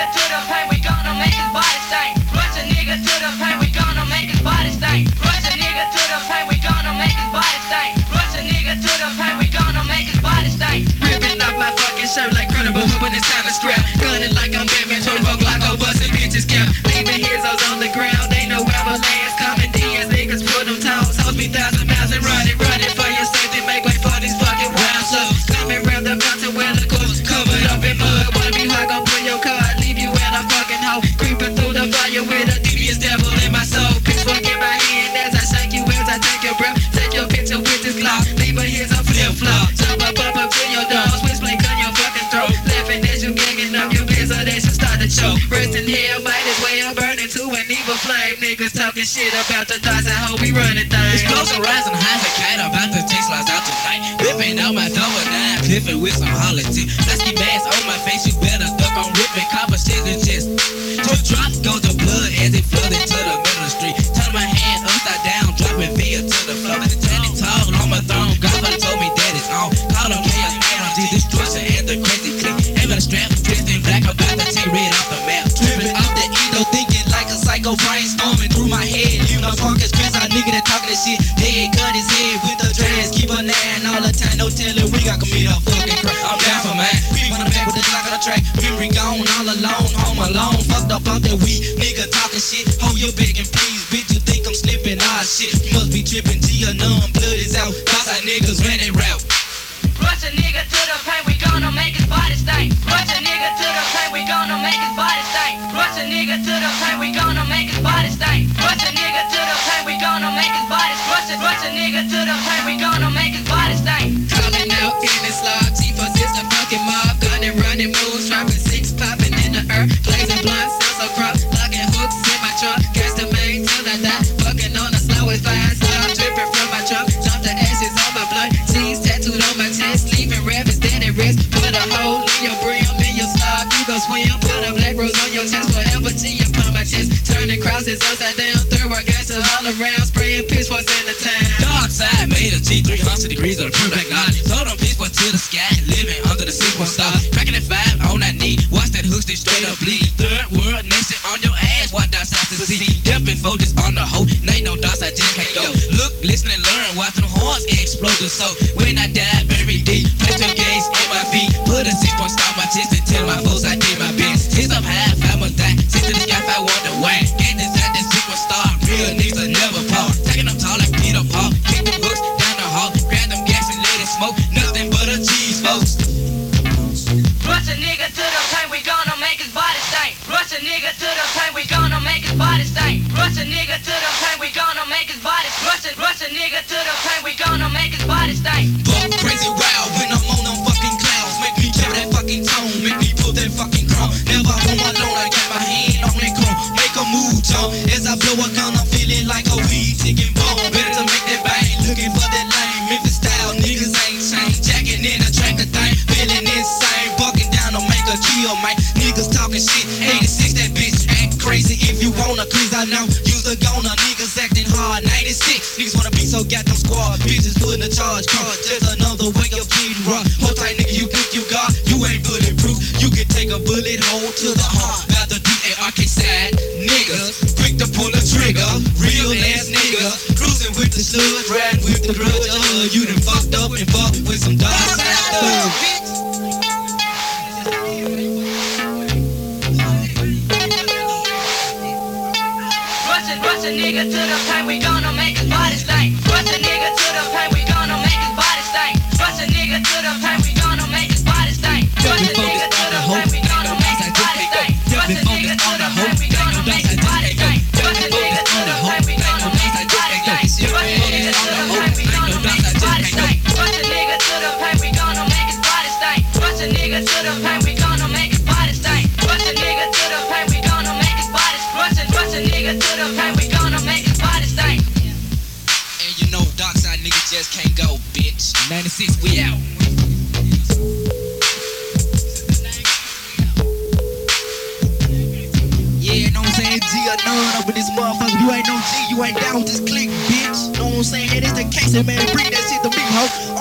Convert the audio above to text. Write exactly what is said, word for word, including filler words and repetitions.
nigga to the paint, we gonna make his body stain. Rush a nigga to the paint, we gonna make his body stain. Rush a nigga to the paint, we gonna make his body stain. Rush a nigga to the paint, we gonna make his body stain. Ripping off my fucking shirt like Credible when it's time to scrap. Gunning like I'm Batman, turbo Glocko, busting bitches cap. Leaving his hoes on the ground, they know avalanche coming. These niggas put them toes, hoes me thousand miles and running, running for your safety. Make way for these fucking round slugs. Coming round the mountain where the course covered up in mud. Wanna be high, gon' pull your car, leave you in a fucking hole. Creeping through the fire with a devious devil in my soul. Pitchfork in my hand as I shake you as I take your breath. Take your picture with this Glock, leave her here's a flip flop. Jump up up up in your dog, switchblade gun your fucking throat. Laughing as you gagging up your biz, so they should start to choke. Rest in hell, might as well burn into an evil flame. Niggas talking shit about the thoughts and how we running things. Explosion rising high as a cat, about to take slides out tonight. Whipping out my door and I'm piffing with some holiday. Let's get mask on my face, you better duck on ripping copper shit and just. Two drops go to blood as it flooded to the middle of the street. Turn my hand upside down, dropping via to the floor. Standing tall on my throne, God told me that it's on. Call on chaos, energy, destruction, and the crazy click. Aim at a strap, dressed in black, about to take red off the map. Tripping off the ego, thinking like a psycho, brainstorming through my head. You know, funk is Chris, our nigga that talking that shit. Dead, cut his head with the dreads, keep a nine all the time. No telling we got commit a fucking crime. I'm down for mine. We on the back with the clock on the track. Memory gone, all alone, home alone. Fucked up off that weed, nigga talking shit. Hold your begging, please, bitch. You think I'm slipping? Ah shit, you must be tripping. G or numb, blood is out. Boss our niggas ran it route. Rush a nigga to the paint, we gonna make his body stain. Rush a nigga to the paint, we gonna make his body stain. Rush a nigga to the paint, we gonna make his body stain. Rush a nigga to the paint, we gonna make his body rush a rush a nigga to the paint, we gonna make his body stain. Calling out in this log, chief of this the fucking mob. Gunning, running moves, dropping six, popping in the earth. Blazing blunt, sounds so crop, locking hooks in my truck. Gas the main till I die, fucking on the slow with fire. Slime dripping from my trunk, jump the ashes on my blood. Cheese tattooed on my chest, leaving rappers dead at rest. Put a hole in your brim, in your slide, you gon' swim. Put a black rose on your chest, forever G upon my chest. Turning crosses upside down, third world gangsters all around, spraying pitchforks in the town. Dark side made a G three hundred degrees of the pure black knowledge. Told them pitchfork to the sky, living under the six one star. Cracking at five on that knee, watch that hook stick straight up bleed. Third world nation on your ass, watch that side to see. Jumping focus on the hoe, ain't no dots, I just can't go. Look, listen and learn, watch them horns explode the soul. When I die, very deep, place your gaze in my feet. Put a six point star on my chest and tell my folks I did my best. Hits up high, I must die. Sit to the sky, I wonder why. Get inside that superstar, real niggas will never fall. Taking them tall like Peter Paul, kick them hooks down the hall, grab them gas and let it smoke. Nothing but a cheese, folks. Rush a nigga to the paint, we gonna make his body stain. Rush a nigga to the paint, we gonna make his body stain. Rush a nigga to the paint, we gonna make his body. Rush a rush a nigga to the paint, we gonna make his body stain. Buck crazy wild when I'm on them fucking clouds. Make me kill that fucking tone, make me pull that fucking chrome. Never home alone, I got my hand on that chrome. Make a move, John. As I blow a gun, I'm feeling like a weed ticking bomb. Better to make that bang, looking for that lane. Memphis style, niggas ain't changed. Jacking in a tractor thing, feeling insane. Bucking down to make a kill, man. Niggas talking shit, eighty-six, that bitch act crazy. If you wanna, cause I know use the gunner. Niggas acting hard, ninety-six. Niggas wanna be so goddamn squad. Bitches putting a charge card, just another way of getting rough. Hold tight, nigga, you think you got, you ain't bulletproof. You can take a bullet hole to the heart. Got the D A R K side, niggas, quick to pull a trigger. Real ass niggas, cruising with the sludge, riding with the grudge. Uh, you done fucked up and fucked with some dark side thugs. Rush a nigga to the paint, we gonna make his body stain. Rush a nigga to the paint, we gonna make his body stain. Rush a nigga to the paint, we gonna make his body stain. Rush a nigga to the paint, we gonna make his body stain. Rush a nigga to the paint, we gonna make his body stain. Rush a nigga to the paint, we gonna make his body stain. Rush a nigga to the paint, we gonna make his body stain. Rush a nigga to the paint, we gonna make his body stain. Rush a nigga to the paint, we gonna make his body stain. Rush a nigga to the paint, we gonna make his body. Rush a rush a nigga to the paint, we gonna make his body stain. And you know, dark side niggas just can't go, bitch. ninety-six, we out. Yeah, know what I'm saying? G or none up in this motherfucker. You ain't no G, you ain't down with this click, bitch. Know what I'm saying? That is the case, and man, bring that shit to me, ho.